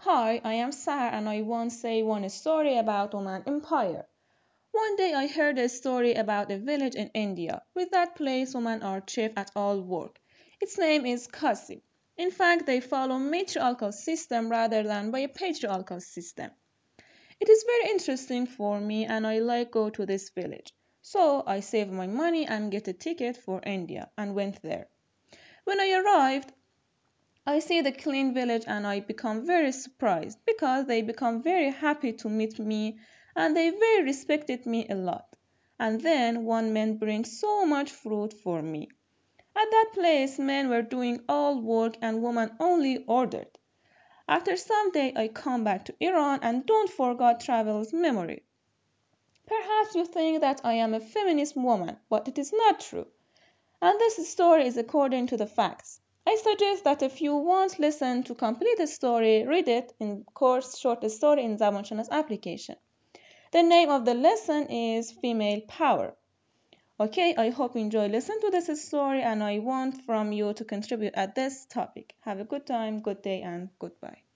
Hi, I am Sahar and I want to say one story about Oman Empire. One day I heard a story about a village in India. With that place, women are chief at all work. Its name is Kasi. In fact, they follow matriarchal system rather than by a patriarchal system. It is very interesting for me and I like go to this village. So I saved my money and get a ticket for India and went there. When I arrived, I see the clean village and I become very surprised because they become very happy to meet me and they very respected me a lot. And then one man brings so much fruit for me. At that place, men were doing all work and women only ordered. After some day, I come back to Iran and don't forget travel's memory. Perhaps you think that I am a feminist woman, but it is not true. And this story is according to the facts. I suggest that if you want to listen to complete the story, read it in course short story in Zamanshana's application. The name of the lesson is Female Power. Okay, I hope you enjoy listening to this story and I want from you to contribute at this topic. Have a good time, good day and goodbye.